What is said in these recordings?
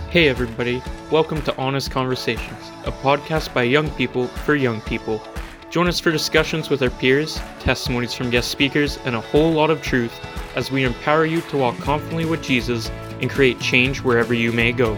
Hey everybody, welcome to Honest Conversations, a podcast by young people for young people. Join us for discussions with our peers, testimonies from guest speakers, and a whole lot of truth as we empower you to walk confidently with Jesus and create change wherever you may go.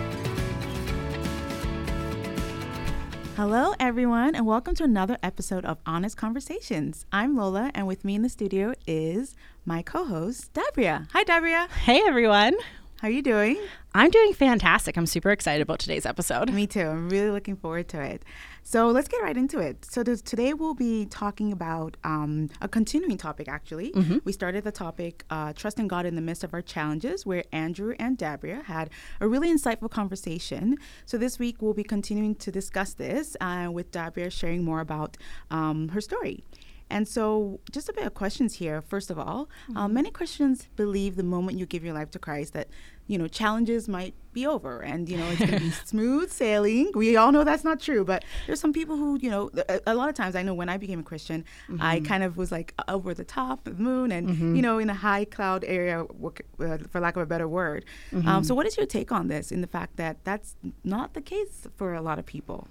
Hello everyone, and welcome to another episode of Honest Conversations. I'm Lola, and with me in the studio is my co-host, Dabria. Hi Dabria. Hey everyone. How are you doing? I'm doing fantastic. I'm super excited about today's episode. Me too. I'm really looking forward to it. So let's get right into it. So today we'll be talking about a continuing topic, actually. Mm-hmm. We started the topic, Trusting God in the Midst of Our Challenges, where Andrew and Dabria had a really insightful conversation. So this week we'll be continuing to discuss this with Dabria sharing more about her story. And so just a bit of questions here. First of all, many Christians believe the moment you give your life to Christ that, challenges might be over and, it's going to be smooth sailing. We all know that's not true, but there's some people who, a lot of times I know when I became a Christian, I kind of was like over the top of the moon and, in a high cloud area, for lack of a better word. So what is your take on this in the fact that that's not the case for a lot of people?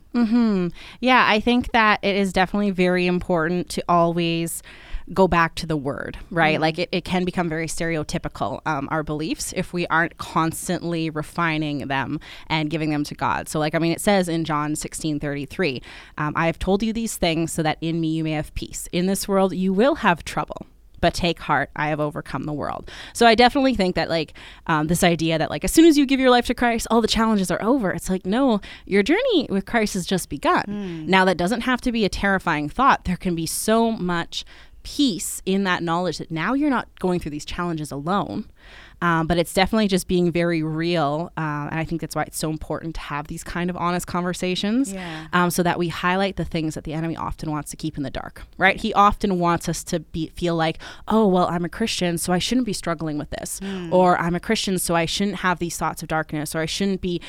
Yeah, I think that it is definitely very important to always go back to the word, right? Like it can become very stereotypical, our beliefs, if we aren't constantly refining them and giving them to God. So it says in John 16:33, I have told you these things so that in me you may have peace. In this world you will have trouble, but take heart, I have overcome the world. So I definitely think that this idea that as soon as you give your life to Christ, all the challenges are over. It's no, your journey with Christ has just begun. Now that doesn't have to be a terrifying thought. There can be so much peace in that knowledge that now you're not going through these challenges alone. But it's definitely just being very real. And I think that's why it's so important to have these kind of honest conversations so that we highlight the things that the enemy often wants to keep in the dark, right? He often wants us to feel like, oh, well, I'm a Christian, so I shouldn't be struggling with this. Or I'm a Christian, so I shouldn't have these thoughts of darkness, or I shouldn't be,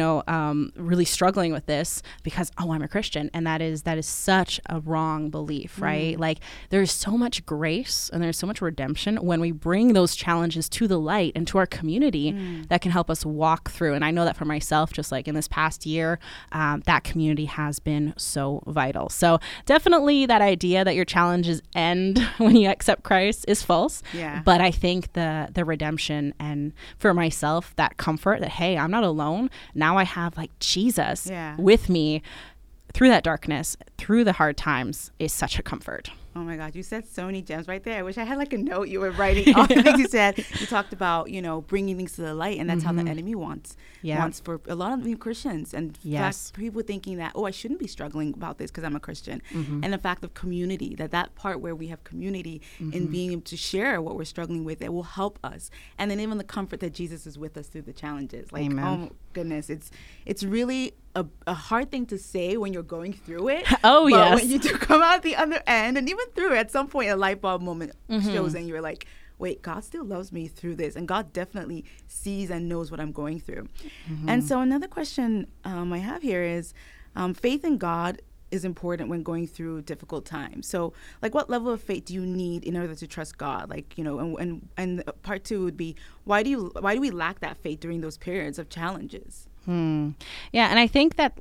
really struggling with this because, oh, I'm a Christian. And that is such a wrong belief, right? There's so much grace and there's so much redemption when we bring those challenges to the light and to our community that can help us walk through. And I know that for myself, just in this past year, that community has been so vital. So definitely that idea that your challenges end when you accept Christ is false. Yeah. But I think the redemption and for myself, that comfort that, hey, I'm not alone. Now I have Jesus with me through that darkness, through the hard times is such a comfort. Oh my God, you said so many gems right there. I wish I had a note you were writing all the things you said. You talked about, bringing things to the light, and that's how the enemy wants for a lot of Christians. And fact, people thinking that, I shouldn't be struggling about this because I'm a Christian. And the fact of community, that part where we have community in being able to share what we're struggling with, it will help us. And then even the comfort that Jesus is with us through the challenges. Amen. Oh my goodness, it's really a hard thing to say when you're going through it. Oh, but yes. when you do come out the other end, and even through it, at some point a light bulb moment shows and you're like, wait, God still loves me through this, and God definitely sees and knows what I'm going through. And so another question I have here is faith in God is important when going through difficult times. So what level of faith do you need in order to trust God? And part two would be, why do we lack that faith during those periods of challenges? Yeah, and I think that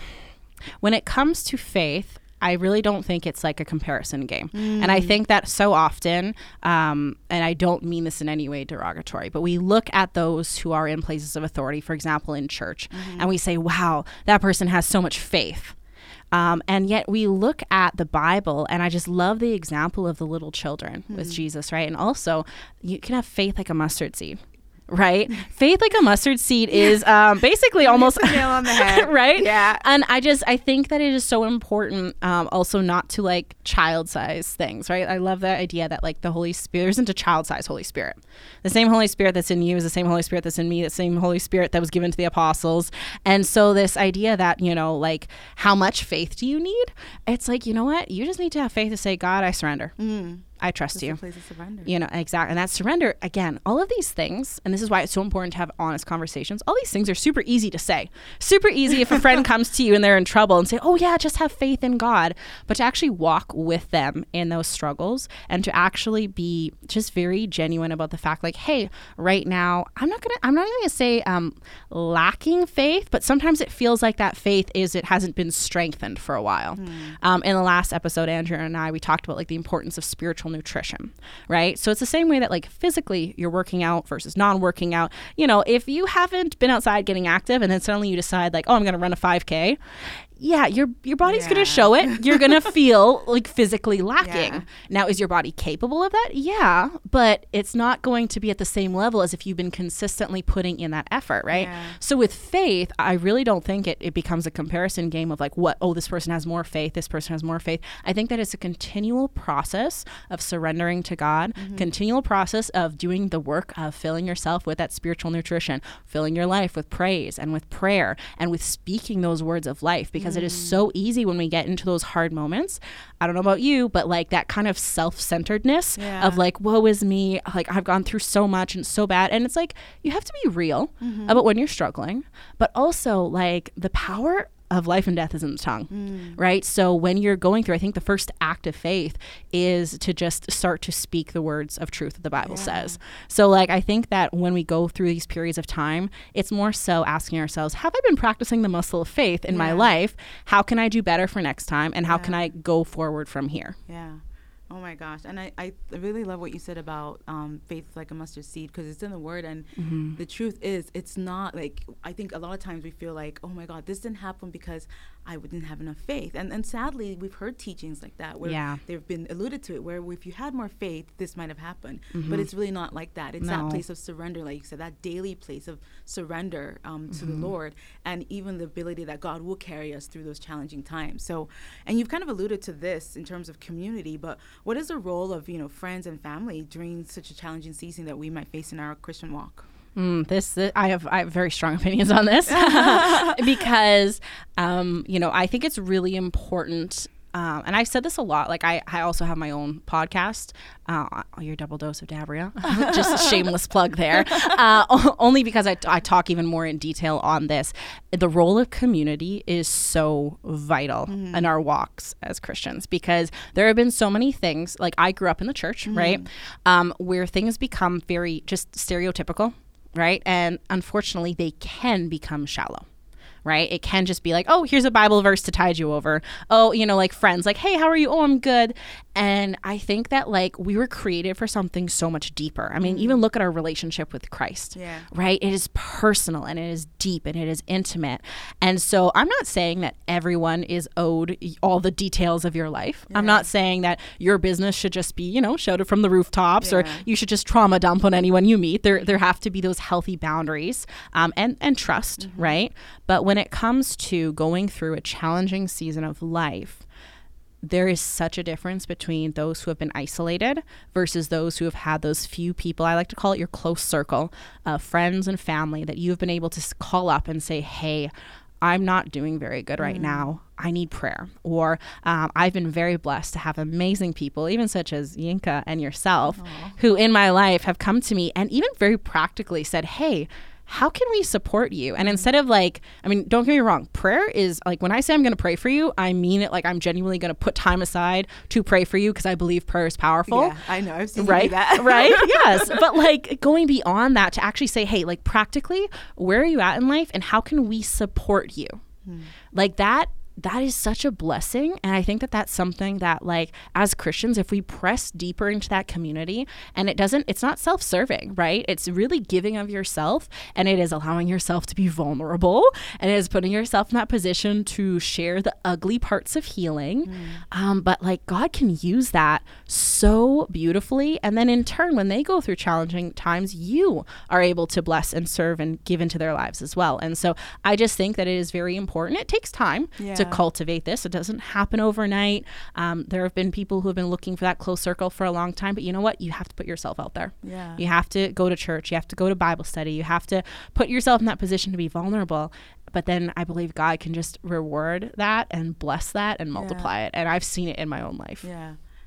when it comes to faith, I really don't think it's a comparison game. And I think that so often, and I don't mean this in any way derogatory, but we look at those who are in places of authority, for example, in church, and we say, wow, that person has so much faith. And yet we look at the Bible, and I just love the example of the little children with Jesus, right? And also, you can have faith like a mustard seed. Right? Faith like a mustard seed is basically almost nail on the head. Right? Yeah. And I think that it is so important also not to child size things, right? I love that idea that the Holy Spirit, there isn't a child size Holy Spirit. The same Holy Spirit that's in you is the same Holy Spirit that's in me, the same Holy Spirit that was given to the apostles. And so this idea that, how much faith do you need? It's you know what? You just need to have faith to say, God, I surrender. I trust It's you. a place of surrender. You know, exactly. And that surrender, again, all of these things, and this is why it's so important to have honest conversations. All these things are super easy to say. Super easy if a friend comes to you and they're in trouble and say, oh yeah, just have faith in God. But to actually walk with them in those struggles and to actually be just very genuine about the fact, like, hey, right now, I'm not even gonna say lacking faith, but sometimes it feels like that faith it hasn't been strengthened for a while. In the last episode, Andrew and I, we talked about like the importance of spiritual nutrition, right? So it's the same way that like physically you're working out versus non-working out. You know, if you haven't been outside getting active and then suddenly you decide like, oh, I'm going to run a 5K. Yeah, your body's going to show it. You're going to feel like physically lacking. Yeah. Now, is your body capable of that? Yeah, but it's not going to be at the same level as if you've been consistently putting in that effort, right? Yeah. So with faith, I really don't think it becomes a comparison game of like, this person has more faith, this person has more faith. I think that it's a continual process of surrendering to God, continual process of doing the work of filling yourself with that spiritual nutrition, filling your life with praise and with prayer and with speaking those words of life, because it is so easy when we get into those hard moments. I don't know about you, but like that kind of self-centeredness of like, woe is me, like I've gone through so much and so bad. And it's like, you have to be real about when you're struggling, but also like the power of life and death is in the tongue, right? So when you're going through, I think the first act of faith is to just start to speak the words of truth that the Bible says. So like, I think that when we go through these periods of time, it's more so asking ourselves, have I been practicing the muscle of faith in my life? How can I do better for next time? And how can I go forward from here? Yeah. Oh my gosh. And I really love what you said about faith like a mustard seed, because it's in the word. And the truth is, it's not like, I think a lot of times we feel like, oh my God, this didn't happen because I didn't have enough faith. And sadly, we've heard teachings like that where they've been alluded to it, where if you had more faith, this might have happened. But it's really not like that. It's that place of surrender, like you said, that daily place of surrender to the Lord, and even the ability that God will carry us through those challenging times. So, and you've kind of alluded to this in terms of community, but what is the role of, friends and family during such a challenging season that we might face in our Christian walk? I have very strong opinions on this because, I think it's really important. And I've said this a lot. Like I also have my own podcast, Your Double Dose of Dabria. Just a shameless plug there. Only because I talk even more in detail on this. The role of community is so vital in our walks as Christians, because there have been so many things. Like I grew up in the church, right? Where things become very just stereotypical, right? And unfortunately, they can become shallow. Right? It can just be like, oh, here's a Bible verse to tide you over. Oh, like friends, like, hey, how are you? Oh, I'm good. And I think that like we were created for something so much deeper. I mean, even look at our relationship with Christ, right? It is personal and it is deep and it is intimate. And so I'm not saying that everyone is owed all the details of your life. I'm not saying that your business should just be, shouted from the rooftops or you should just trauma dump on anyone you meet. There have to be those healthy boundaries and trust, right? But when it comes to going through a challenging season of life, there is such a difference between those who have been isolated versus those who have had those few people, I like to call it your close circle of friends and family, that you've been able to call up and say, hey, I'm not doing very good right now. I need prayer. Or I've been very blessed to have amazing people, even such as Yinka and yourself, who in my life have come to me and even very practically said, hey, how can we support you? And instead of like, I mean, don't get me wrong, prayer is like, when I say I'm going to pray for you, I mean it like I'm genuinely going to put time aside to pray for you because I believe prayer is powerful. Yeah, I know. I've seen you do that. Right? Yes. But like going beyond that to actually say, hey, like practically, where are you at in life and how can we support you? Like that is such a blessing. And I think that that's something that like as Christians, if we press deeper into that community, and it's not self-serving, right? It's really giving of yourself, and it is allowing yourself to be vulnerable, and it is putting yourself in that position to share the ugly parts of healing. But like God can use that so beautifully. And then in turn, when they go through challenging times, you are able to bless and serve and give into their lives as well. And so I just think that it is very important. It takes time to cultivate this. It doesn't happen overnight. There have been people who have been looking for that close circle for a long time, but you know what? You have to put yourself out there. You have to go to church. You have to go to Bible study. You have to put yourself in that position to be vulnerable. But then I believe God can just reward that and bless that and multiply it. And I've seen it in my own life. Yeah.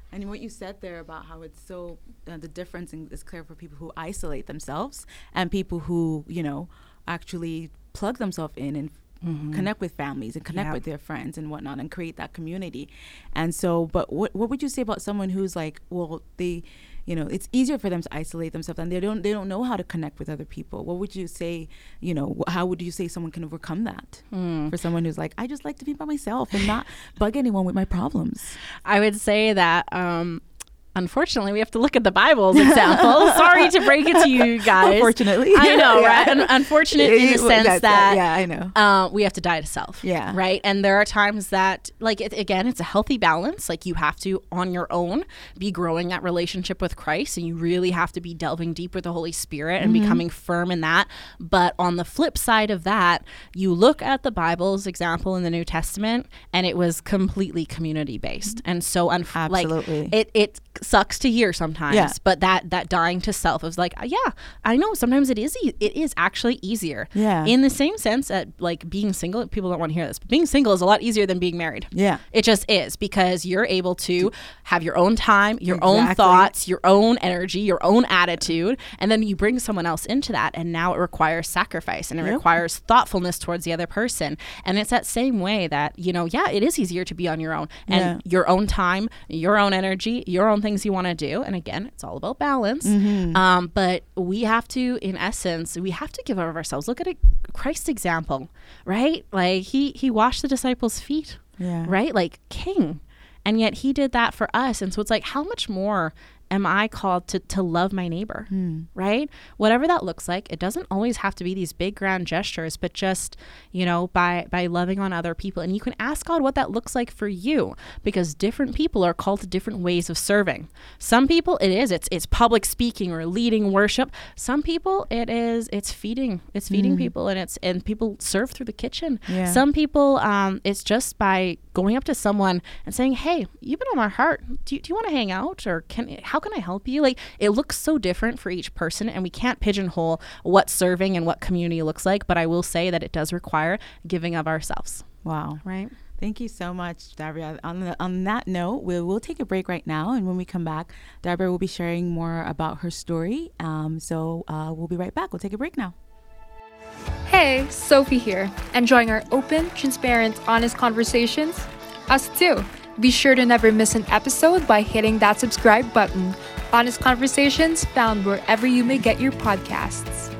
And what you said there about how it's so, the difference is clear for people who isolate themselves and people who, actually plug themselves in and connect with families and connect with their friends and whatnot and create that community. And so, but what would you say about someone who's like, well, they, it's easier for them to isolate themselves and they don't know how to connect with other people. What would you say, how would you say someone can overcome that for someone who's like, I just like to be by myself and not bug anyone with my problems? I would say that, unfortunately, we have to look at the Bible's example. Sorry to break it to you guys. Unfortunately. I know, right? And unfortunate in the sense that I know. We have to die to self. Yeah. Right? And there are times that, like, again, it's a healthy balance. Like, you have to, on your own, be growing that relationship with Christ. And you really have to be delving deep with the Holy Spirit and becoming firm in that. But on the flip side of that, you look at the Bible's example in the New Testament, and it was completely community-based. And so, absolutely. It sucks to hear sometimes, but that dying to self is like, I know sometimes it is actually easier. Yeah. In the same sense that, like, being single, people don't want to hear this, but being single is a lot easier than being married. Yeah. It just is, because you're able to have your own time, your own thoughts, your own energy, your own attitude, and then you bring someone else into that, and now it requires sacrifice and it requires thoughtfulness towards the other person. And it's that same way that, it is easier to be on your own and your own time, your own energy, your own things you want to do. And again, it's all about balance. But we have to, in essence, we have to give of ourselves. Look at Christ's example, right? Like he washed the disciples' feet, right? Like king. And yet he did that for us. And so it's like, how much more am I called to love my neighbor, right? Whatever that looks like. It doesn't always have to be these big grand gestures, but just, by loving on other people. And you can ask God what that looks like for you, because different people are called to different ways of serving. Some people it's public speaking or leading worship. Some people it's feeding people, and people serve through the kitchen. Some people it's just by going up to someone and saying, hey, you've been on my heart. Do you want to hang out, or how can I help you? Like, it looks so different for each person, and we can't pigeonhole what serving and what community looks like, but I will say that it does require giving of ourselves. Wow. Right. Thank you so much, Dabria. On that note, we'll take a break right now, and when we come back, Dabria will be sharing more about her story. So we'll be right back. We'll take a break now. Hey, Sophie here. Enjoying our open, transparent, honest conversations? Us too. Be sure to never miss an episode by hitting that subscribe button. Honest Conversations, found wherever you may get your podcasts.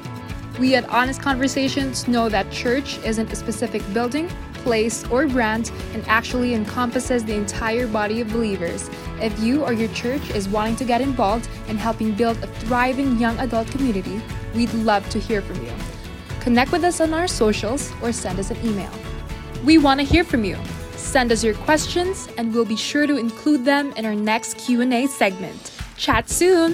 We at Honest Conversations know that church isn't a specific building, place, or brand, and actually encompasses the entire body of believers. If you or your church is wanting to get involved in helping build a thriving young adult community, we'd love to hear from you. Connect with us on our socials or send us an email. We want to hear from you. Send us your questions, and we'll be sure to include them in our next Q&A segment. Chat soon!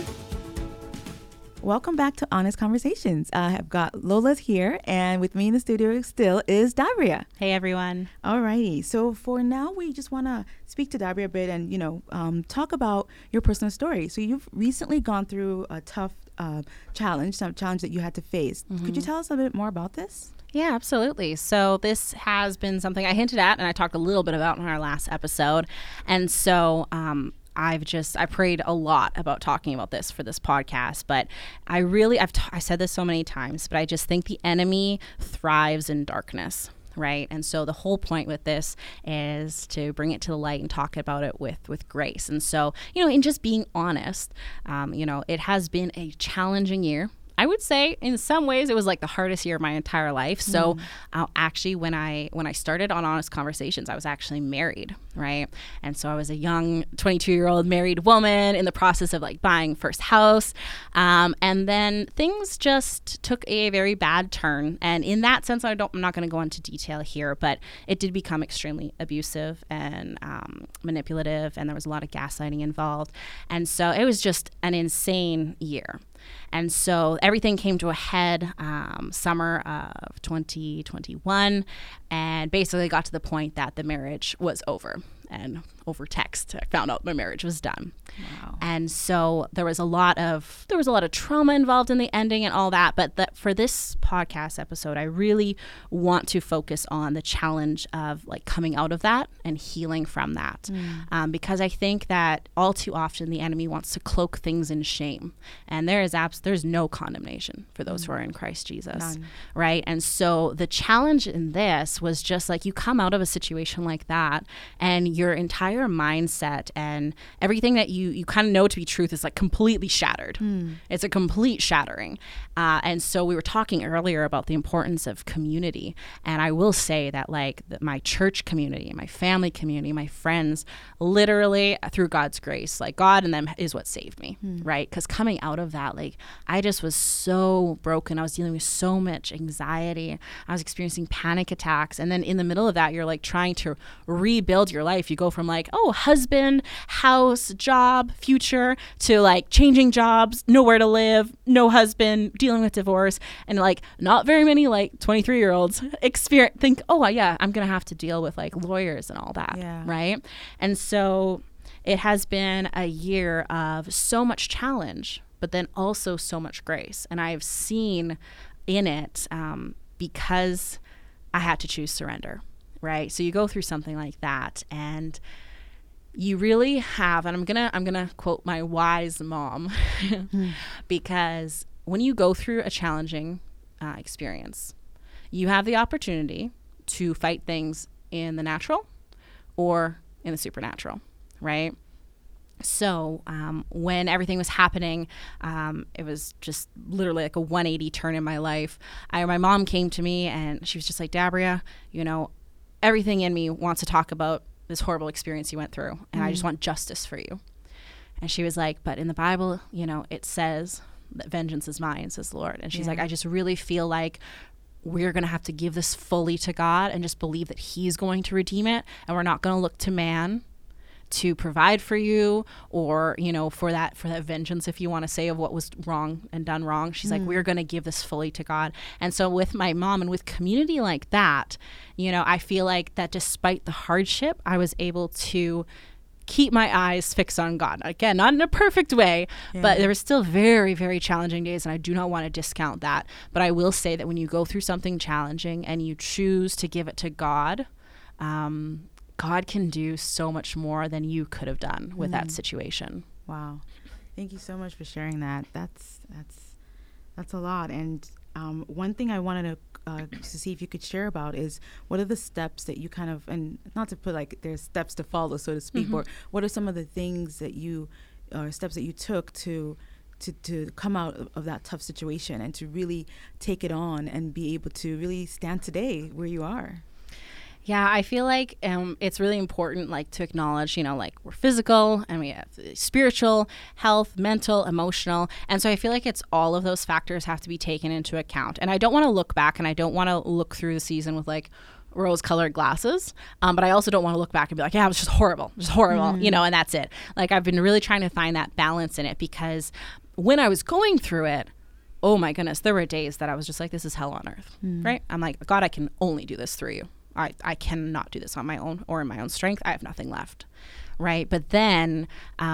Welcome back to Honest Conversations. I have got Lola's here, and with me in the studio still is Dabria. Hey, everyone. All righty. So for now, we just want to speak to Dabria a bit and, talk about your personal story. So you've recently gone through a tough challenge that you had to face. Could you tell us a bit more about this? Yeah, absolutely. So this has been something I hinted at and I talked a little bit about in our last episode. And so I prayed a lot about talking about this for this podcast, but I said this so many times, but I just think the enemy thrives in darkness. Right. And so the whole point with this is to bring it to the light and talk about it with grace. And so, in just being honest, it has been a challenging year. I would say in some ways it was like the hardest year of my entire life. So actually when I started on Honest Conversations, I was actually married, right? And so I was a young 22-year-old married woman in the process of like buying first house. And then things just took a very bad turn. And in that sense, I'm not going to go into detail here, but it did become extremely abusive and manipulative, and there was a lot of gaslighting involved. And so it was just an insane year. And so everything came to a head summer of 2021, and basically got to the point that the marriage was over. And over text. I found out my marriage was done. Wow. And so there was a lot of trauma involved in the ending and all that. But for this podcast episode, I really want to focus on the challenge of like coming out of that and healing from that. Because I think that all too often the enemy wants to cloak things in shame. And there's no condemnation for those who are in Christ Jesus. None. Right? And so the challenge in this was just like you come out of a situation like that and your entire mindset and everything that you kind of know to be truth is like completely shattered. It's a complete shattering. And so we were talking earlier about the importance of community. And I will say that like my church community, my family community, my friends, literally through God's grace, like God and them is what saved me, right? Because coming out of that, like I just was so broken. I was dealing with so much anxiety. I was experiencing panic attacks. And then in the middle of that, you're like trying to rebuild your life. You go from like, oh, husband, house, job, future, to like changing jobs, nowhere to live, no husband, dealing with divorce, and like not very many like 23-year-olds think, oh yeah, I'm gonna have to deal with like lawyers and all that, right? And so it has been a year of so much challenge, but then also so much grace, and I've seen in it because I had to choose surrender, right? So you go through something like that, and you really have, and I'm gonna quote my wise mom, because when you go through a challenging experience, you have the opportunity to fight things in the natural or in the supernatural, right? So when everything was happening, it was just literally like a 180 turn in my life. My mom came to me and she was just like, Dabria, you know, everything in me wants to talk about this horrible experience you went through, and I just want justice for you. And she was like, but in the Bible, you know, it says that vengeance is mine, says the Lord. And she's like, I just really feel like we're going to have to give this fully to God and just believe that he's going to redeem it. And we're not going to look to man to provide for you, or, you know, for that vengeance, if you want to say, of what was wrong and done wrong. She's like, we're going to give this fully to God. And so with my mom and with community like that, you know, I feel like that despite the hardship, I was able to keep my eyes fixed on God. Again, not in a perfect way, but there were still very, very challenging days, and I do not want to discount that. But I will say that when you go through something challenging and you choose to give it to God, God can do so much more than you could have done with that situation. Wow. Thank you so much for sharing that. That's a lot. And one thing I wanted to see if you could share about is, what are the steps that you kind of, and not to put like there's steps to follow, so to speak, or what are some of the things that you, or steps that you took to come out of that tough situation and to really take it on and be able to really stand today where you are? Yeah, I feel like it's really important, like, to acknowledge, you know, like, we're physical and we have spiritual health, mental, emotional. And so I feel like it's all of those factors have to be taken into account. And I don't want to look back, and I don't want to look through the season with like rose-colored glasses. But I also don't want to look back and be like, yeah, it was just horrible, you know, and that's it. Like, I've been really trying to find that balance in it, because when I was going through it, oh my goodness, there were days that I was just like, this is hell on earth, right? I'm like, God, I can only do this through you. I cannot do this on my own or in my own strength. I have nothing left, right? But then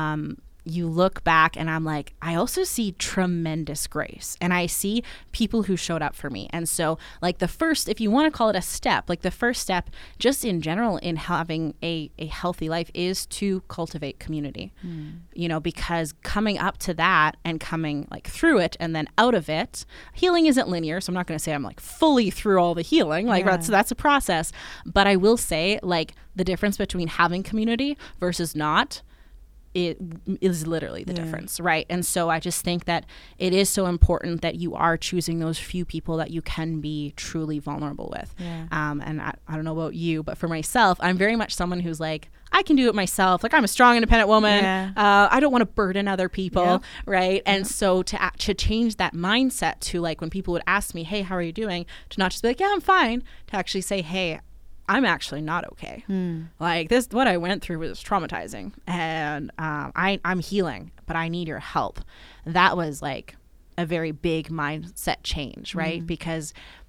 you look back and I'm like, I also see tremendous grace, and I see people who showed up for me. And so, like, the first, if you want to call it a step, like the first step just in general in having a healthy life is to cultivate community, you know, because coming up to that and coming like through it and then out of it, healing isn't linear. So I'm not going to say I'm like fully through all the healing, like that's a process. But I will say, like, the difference between having community versus not, it is literally the difference, right? And so I just think that it is so important that you are choosing those few people that you can be truly vulnerable with. And I don't know about you, but for myself, I'm very much someone who's like, I can do it myself. Like, I'm a strong, independent woman. I don't want to burden other people, right? And so to change that mindset to, like, when people would ask me, hey, how are you doing? To not just be like, yeah, I'm fine. To actually say, hey, I'm actually not okay. Like, this, what I went through was traumatizing, and I'm healing, but I need your help. That was like a very big mindset change, right? Because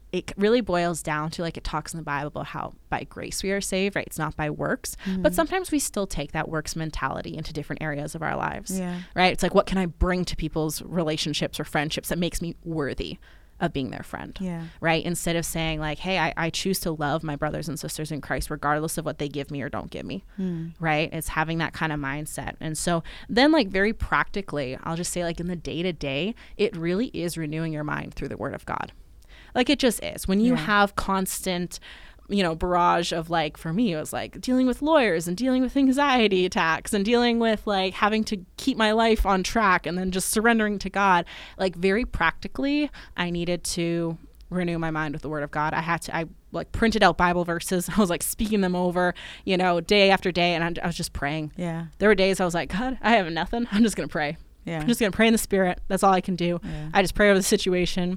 it really boils down to, like, it talks in the Bible about how by grace we are saved, right? It's not by works. But sometimes we still take that works mentality into different areas of our lives, right? It's like, what can I bring to people's relationships or friendships that makes me worthy of being their friend, right? Instead of saying, like, hey, I choose to love my brothers and sisters in Christ regardless of what they give me or don't give me, right? It's having that kind of mindset. And so then, like, very practically, I'll just say, like, in the day-to-day, it really is renewing your mind through the Word of God. Like, it just is. When you have constant, you know, barrage of, like, for me, it was like dealing with lawyers and dealing with anxiety attacks and dealing with, like, having to keep my life on track and then just surrendering to God. Like, very practically, I needed to renew my mind with the Word of God. I like printed out Bible verses. I was like speaking them over, you know, day after day. And I was just praying. Yeah. There were days I was like, God, I have nothing. I'm just going to pray. I'm just going to pray in the Spirit. That's all I can do. I just pray over the situation.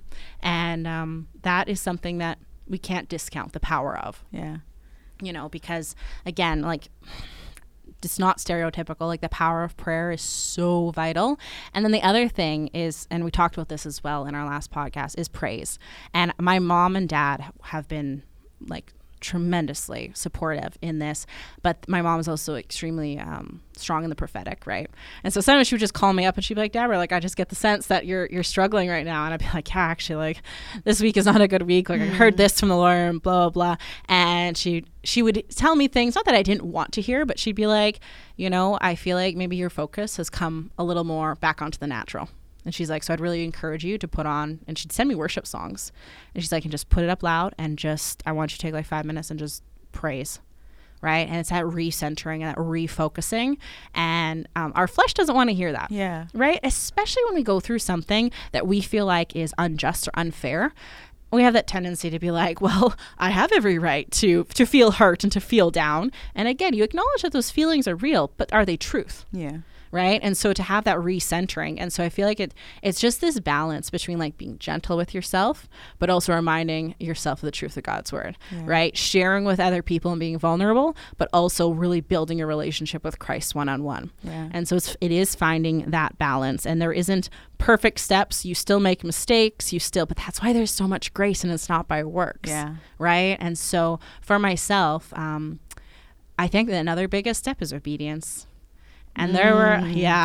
And that is something that we can't discount the power of. You know, because, again, like, it's not stereotypical. Like, the power of prayer is so vital. And then the other thing is, and we talked about this as well in our last podcast, is praise. And my mom and dad have been, like, tremendously supportive in this, but my mom is also extremely strong in the prophetic, right? And so sometimes she would just call me up and she'd be like, Deborah, like, I just get the sense that you're struggling right now. And I'd be like, yeah, actually, like, this week is not a good week. Like, I heard this from the Lord and blah, blah, blah. And she would tell me things, not that I didn't want to hear, but she'd be like, you know, I feel like maybe your focus has come a little more back onto the natural. And she's like, so I'd really encourage you to put on, and she'd send me worship songs. And she's like, and just put it up loud and just, I want you to take like 5 minutes and just praise, right? And it's that recentering and that refocusing. And our flesh doesn't want to hear that, right? Especially when we go through something that we feel like is unjust or unfair. We have that tendency to be like, well, I have every right to feel hurt and to feel down. And again, you acknowledge that those feelings are real, but are they truth? Right? And so to have that recentering. And so I feel like it's just this balance between, like, being gentle with yourself, but also reminding yourself of the truth of God's word, right? Sharing with other people and being vulnerable, but also really building a relationship with Christ one-on-one. And so it is finding that balance. And there isn't perfect steps. You still make mistakes. But that's why there's so much grace, and it's not by works. Right? And so for myself, I think that another biggest step is obedience. And there were,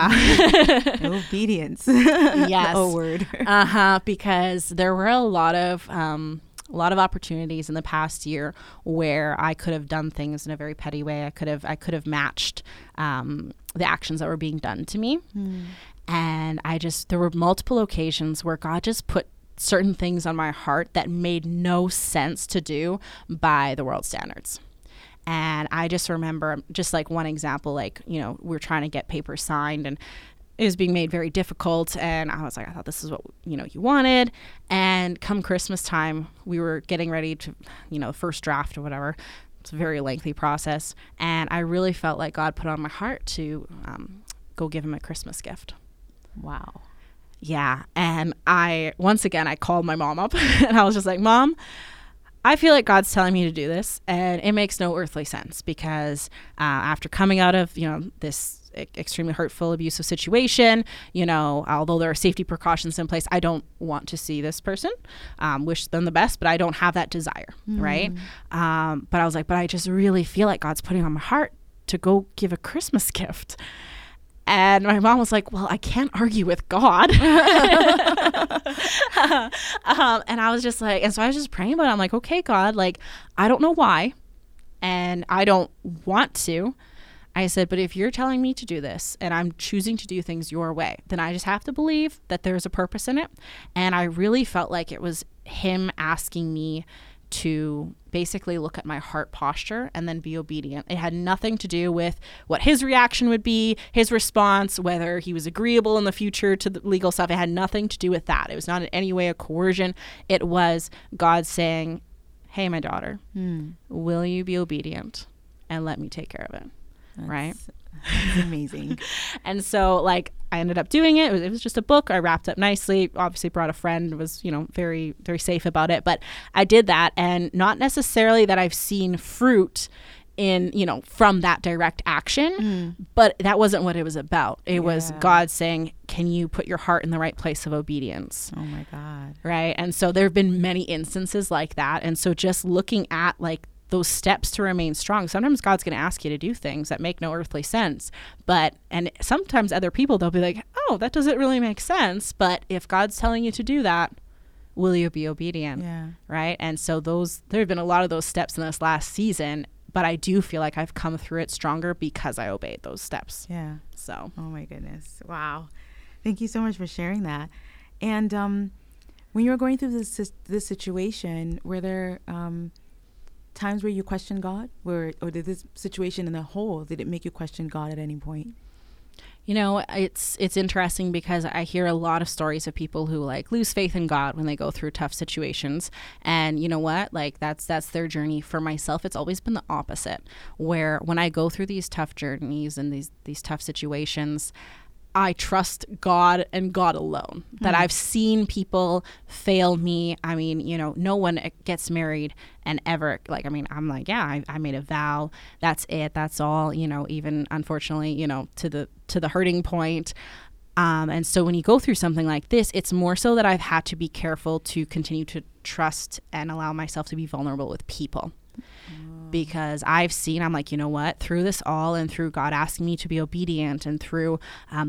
obedience. Yes. Oh, word. Because there were a lot of opportunities in the past year where I could have done things in a very petty way. I could have matched the actions that were being done to me. And there were multiple occasions where God just put certain things on my heart that made no sense to do by the world standards. And I just remember, just like one example, like, you know, we're trying to get papers signed and it was being made very difficult. And I was like, I thought this is what, you know, you wanted. And come Christmas time, we were getting ready to, you know, first draft or whatever. It's a very lengthy process. And I really felt like God put on my heart to go give him a Christmas gift. Wow. Yeah. And once again, I called my mom up and I was just like, Mom, I feel like God's telling me to do this, and it makes no earthly sense because after coming out of, you know, this extremely hurtful, abusive situation, you know, although there are safety precautions in place, I don't want to see this person, wish them the best, but I don't have that desire, right? But I was like, but I just really feel like God's putting on my heart to go give a Christmas gift. And my mom was like, well, I can't argue with God. And I was just like, and so I was just praying about it. I'm like, okay, God, like, I don't know why. And I don't want to. I said, but if you're telling me to do this and I'm choosing to do things your way, then I just have to believe that there's a purpose in it. And I really felt like it was him asking me to basically look at my heart posture and then be obedient. It had nothing to do with what his reaction would be, his response, whether he was agreeable in the future to the legal stuff. It had nothing to do with that. It was not in any way a coercion. It was God saying, hey, my daughter, will you be obedient and let me take care of it? Right? That's amazing. And so, like, I ended up doing it. It was just a book. I wrapped up nicely. Obviously brought a friend, was, you know, very, very safe about it. But I did that, and not necessarily that I've seen fruit in, you know, from that direct action, but that wasn't what it was about. It was God saying, can you put your heart in the right place of obedience? Oh my God. Right. And so there have been many instances like that. And so just looking at like those steps to remain strong, sometimes God's going to ask you to do things that make no earthly sense, and sometimes other people, they'll be like, oh, that doesn't really make sense. But if God's telling you to do that, will you be obedient? Yeah. Right. And so there have been a lot of those steps in this last season, but I do feel like I've come through it stronger because I obeyed those steps. Yeah. So. Oh my goodness. Wow. Thank you so much for sharing that. And when you were going through this situation, were there times where you questioned God, or did this situation in the whole, did it make you question God at any point? You know, it's interesting because I hear a lot of stories of people who like lose faith in God when they go through tough situations. And you know what? Like that's their journey. For myself, it's always been the opposite, where when I go through these tough journeys and these tough situations, I trust God and God alone. That I've seen people fail me. I mean, you know, no one gets married and ever, like, I mean, I'm like, yeah, I made a vow. That's it. That's all, you know, even unfortunately, you know, to the hurting point. And so when you go through something like this, it's more so that I've had to be careful to continue to trust and allow myself to be vulnerable with people. Because I'm like, you know what, through this all and through God asking me to be obedient and through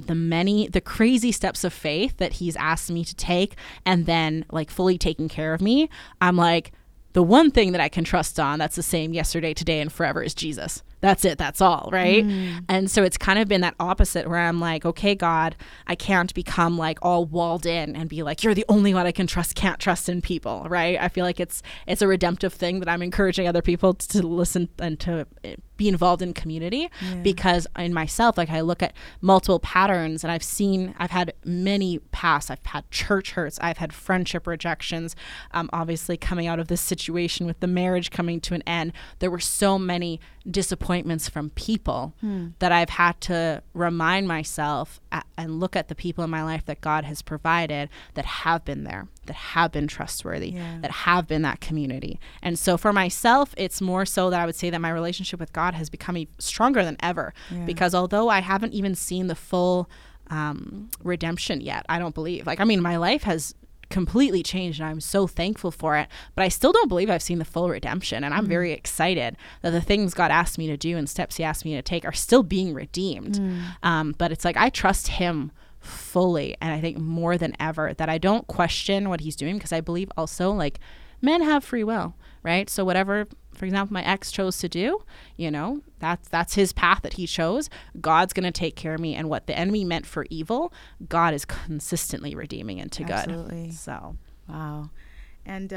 the crazy steps of faith that he's asked me to take and then like fully taking care of me, I'm like, the one thing that I can trust on that's the same yesterday, today, and forever is Jesus. That's it. That's all. Right. And so it's kind of been that opposite where I'm like, okay, God, I can't become like all walled in and be like, you're the only one I can trust, can't trust in people. Right. I feel like it's a redemptive thing that I'm encouraging other people to listen and to be involved in community, because in myself, like I look at multiple patterns and I've had many past, I've had church hurts, I've had friendship rejections, obviously coming out of this situation with the marriage coming to an end, there were so many disappointments from people that I've had to remind myself and look at the people in my life that God has provided that have been there, that have been trustworthy, that have been that community. And so for myself, it's more so that I would say that my relationship with God has become stronger than ever, because although I haven't even seen the full redemption yet, I don't believe, like, I mean, my life has completely changed and I'm so thankful for it, but I still don't believe I've seen the full redemption. And I'm very excited that the things God asked me to do and steps he asked me to take are still being redeemed. But it's like, I trust him fully. And I think more than ever that I don't question what he's doing, because I believe also like men have free will, right? So whatever, for example, my ex chose to do, you know, that's his path that he chose. God's going to take care of me. And what the enemy meant for evil, God is consistently redeeming into Absolutely. good. So, wow. And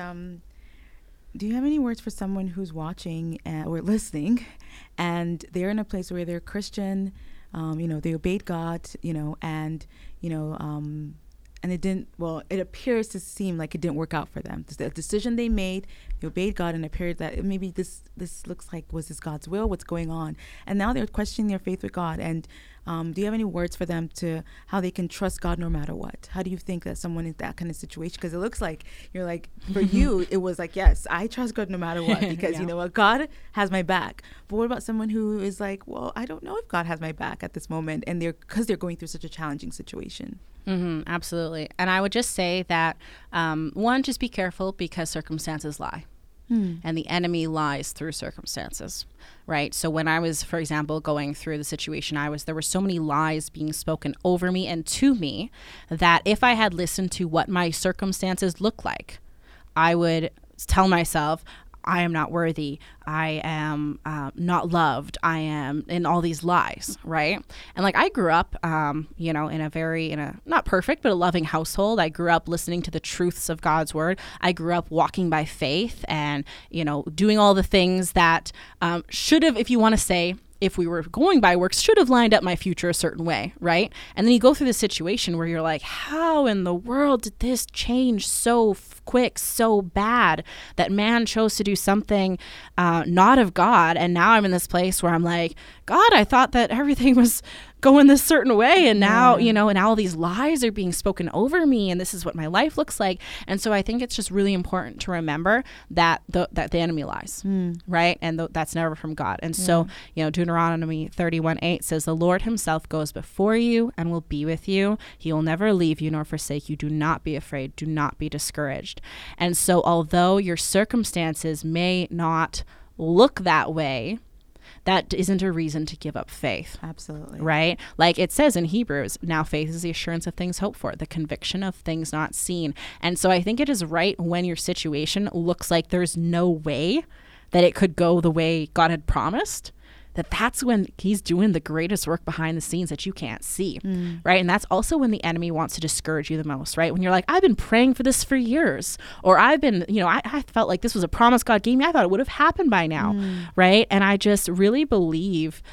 do you have any words for someone who's watching or listening and they're in a place where they're Christian, you know, they obeyed God, you know, and, you know, and it appears to seem like it didn't work out for them. The decision they made, they obeyed God, and it appeared that maybe this looks like, was this God's will? What's going on? And now they're questioning their faith with God. And do you have any words for them to how they can trust God no matter what? How do you think that someone in that kind of situation, because it looks like you're like, for you, it was like, yes, I trust God no matter what, because you know what, God has my back. But what about someone who is like, well, I don't know if God has my back at this moment, and because they're going through such a challenging situation? Absolutely. And I would just say that, one, just be careful, because circumstances lie. And the enemy lies through circumstances, right? So when I was, for example, going through the situation there were so many lies being spoken over me and to me that if I had listened to what my circumstances look like, I would tell myself, I am not worthy, I am not loved, I am in all these lies, right? And like I grew up, you know, in a not perfect, but a loving household. I grew up listening to the truths of God's word. I grew up walking by faith and, you know, doing all the things that should have, if you want to say, if we were going by works, should have lined up my future a certain way, right? And then you go through this situation where you're like, how in the world did this change so quick, so bad that man chose to do something not of God. And now I'm in this place where I'm like, God, I thought that everything was going this certain way. And now, and now all these lies are being spoken over me. And this is what my life looks like. And so I think it's just really important to remember that the enemy lies, right? And that's never from God. And so, Deuteronomy 31:8 says, the Lord himself goes before you and will be with you. He will never leave you nor forsake you. Do not be afraid. Do not be discouraged. And so although your circumstances may not look that way, that isn't a reason to give up faith. Absolutely. Right? Like it says in Hebrews, now faith is the assurance of things hoped for, the conviction of things not seen. And so I think it is right when your situation looks like there's no way that it could go the way God had promised, that's when he's doing the greatest work behind the scenes that you can't see, right? And that's also when the enemy wants to discourage you the most, right? When you're like, I've been praying for this for years, or I've been, I felt like this was a promise God gave me. I thought it would have happened by now, right? And I just really believe,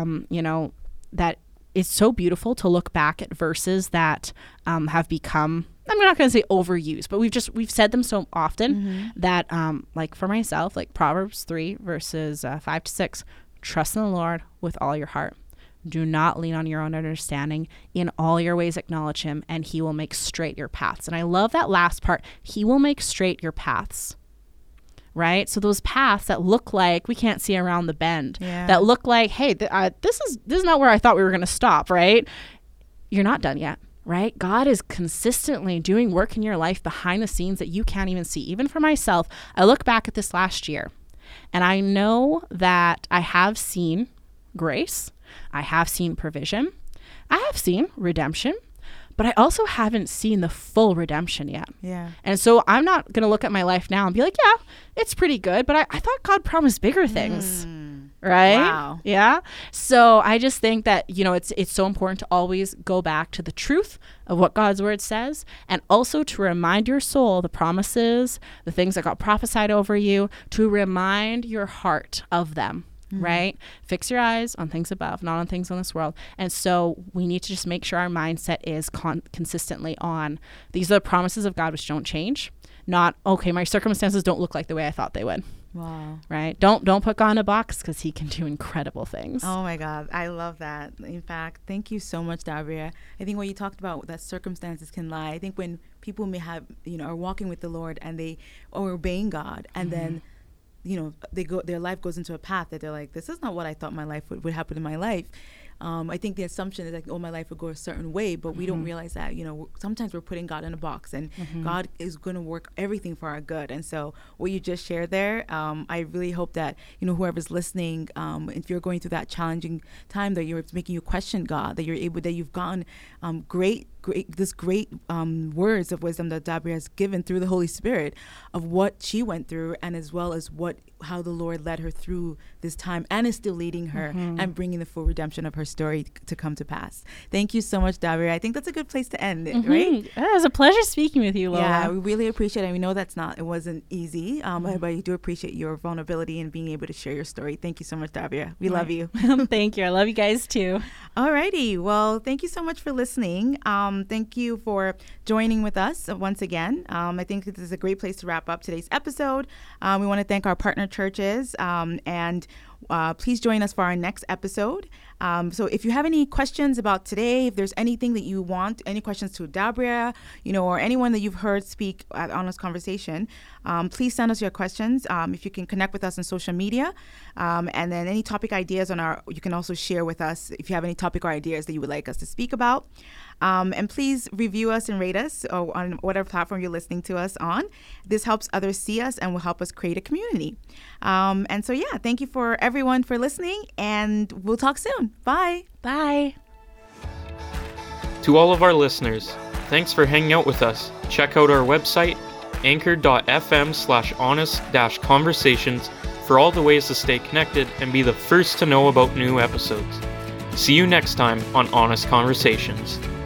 that it's so beautiful to look back at verses that have become, I'm not going to say overused, but we've said them so often that, like for myself, like Proverbs 3 verses 5-6, trust in the Lord with all your heart. Do not lean on your own understanding. In all your ways acknowledge him, and he will make straight your paths. And I love that last part. He will make straight your paths. Right? So those paths that look like we can't see around the bend, that look like, hey, this is not where I thought we were going to stop, right? You're not done yet. Right? God is consistently doing work in your life behind the scenes that you can't even see. Even for myself, I look back at this last year, and I know that I have seen grace. I have seen provision. I have seen redemption, but I also haven't seen the full redemption yet. Yeah. And so I'm not going to look at my life now and be like, yeah, it's pretty good, but I thought God promised bigger things. Right? Wow. Yeah. So I just think that, it's so important to always go back to the truth of what God's word says, and also to remind your soul the promises, the things that God prophesied over you, to remind your heart of them. Right? Fix your eyes on things above, not on things on this world. And so we need to just make sure our mindset is consistently on these are the promises of God which don't change. Not, okay, my circumstances don't look like the way I thought they would. Wow. Right? Don't put God in a box, because he can do incredible things. Oh my God. I love that. In fact, thank you so much, Dabria. I think when you talked about that circumstances can lie, I think when people may have, are walking with the Lord and they are obeying God, and then their life goes into a path that they're like, this is not what I thought my life would happen in my life. I think the assumption is like, my life would go a certain way, but we don't realize that, sometimes we're putting God in a box, and God is going to work everything for our good. And so what you just shared there, I really hope that, whoever's listening, if you're going through that challenging time that you're making you question God, that you've gotten great words of wisdom that Dabria has given through the Holy Spirit of what she went through, and as well as how the Lord led her through this time and is still leading her and bringing the full redemption of her story to come to pass. Thank you so much, Dabria. I think that's a good place to end it, right? It was a pleasure speaking with you, Lola. Yeah, we really appreciate it. We know it wasn't easy, but I do appreciate your vulnerability and being able to share your story. Thank you so much, Dabria. We love you. Thank you. I love you guys too. Alrighty. Well, thank you so much for listening. Thank you for joining with us once again. I think this is a great place to wrap up today's episode. We want to thank our partner churches, and please join us for our next episode. So if you have any questions about today, if there's anything that you want, any questions to Dabria, or anyone that you've heard speak at Honest Conversation, please send us your questions. If you can connect with us on social media, and then any topic ideas you can also share with us if you have any topic or ideas that you would like us to speak about. And please review us and rate us on whatever platform you're listening to us on. This helps others see us and will help us create a community. And so, thank you for everyone for listening, and we'll talk soon. Bye. Bye. To all of our listeners, thanks for hanging out with us. Check out our website, anchor.fm/honest-conversations, for all the ways to stay connected and be the first to know about new episodes. See you next time on Honest Conversations.